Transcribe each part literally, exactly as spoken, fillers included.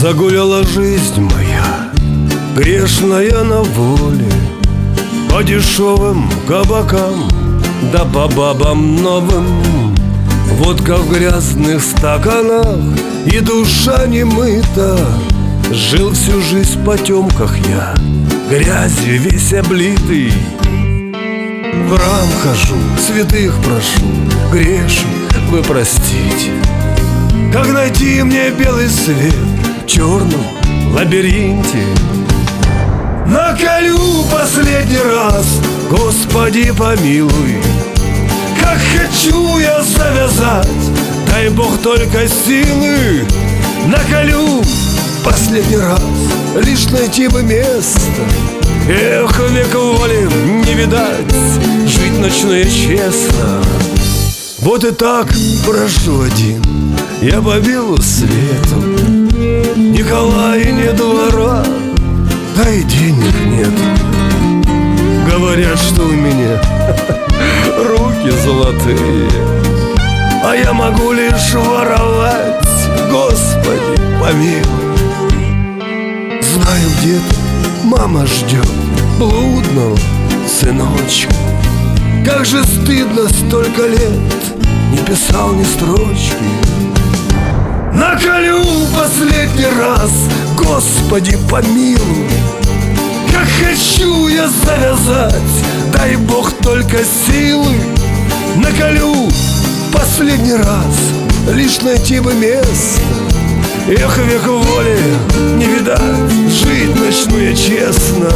Загуляла жизнь моя, грешная на воле, по дешевым кабакам, да по бабам новым. Водка в грязных стаканах, и душа не мыта. Жил всю жизнь в потемках я, грязью весь облитый. В храм хожу, святых прошу, грешу, вы простите. Как найти мне белый свет в черном лабиринте? Наколю последний раз, Господи помилуй. Как хочу я завязать, дай Бог только силы. Наколю последний раз, лишь найти бы место. Эх, век воли не видать, жить ночное честно. Вот и так прошу один, я по белу свету. Николай не двора, да и денег нет. Говорят, что у меня руки золотые, а я могу лишь воровать, Господи помилуй. Знаю, где-то мама ждет блудного сыночка. Как же стыдно, столько лет не писал ни строчки. Наколю последний раз, Господи помилуй. Как хочу я завязать, дай Бог только силы. Наколю последний раз, лишь найти бы место. Эх, век воли не видать, жить начну я честно.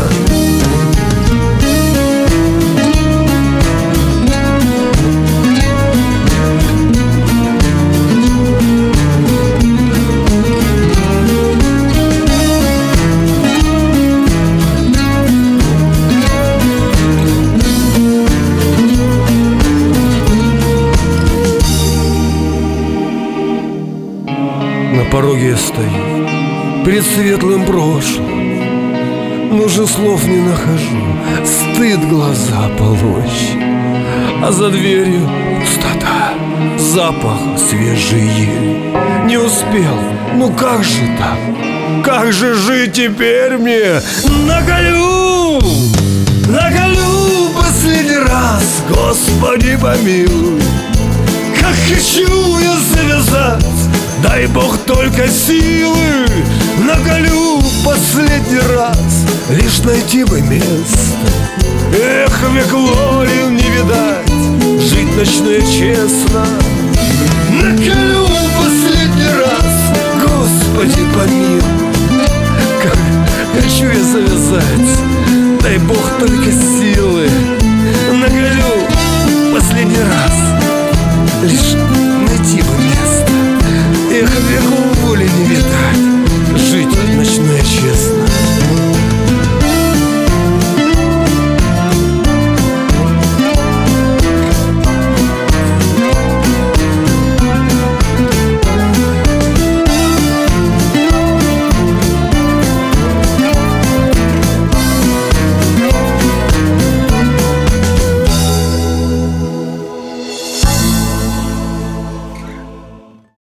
На пороге я стою, перед светлым прошлым. Нужных слов не нахожу, стыд глаза полощет. А за дверью пустота, запах свежей ели. Не успел, ну как же так? Как же жить теперь мне? Наколю, наколю последний раз, Господи помилуй. Как хочу я завязать, дай Бог только силы. Наколю последний раз, лишь найти бы место. Эх, век воли не видать, жить ночное честно. Наколю последний раз, Господи помилуй. Как хочу я завязать, дай Бог только силы. Наколю последний раз, лишь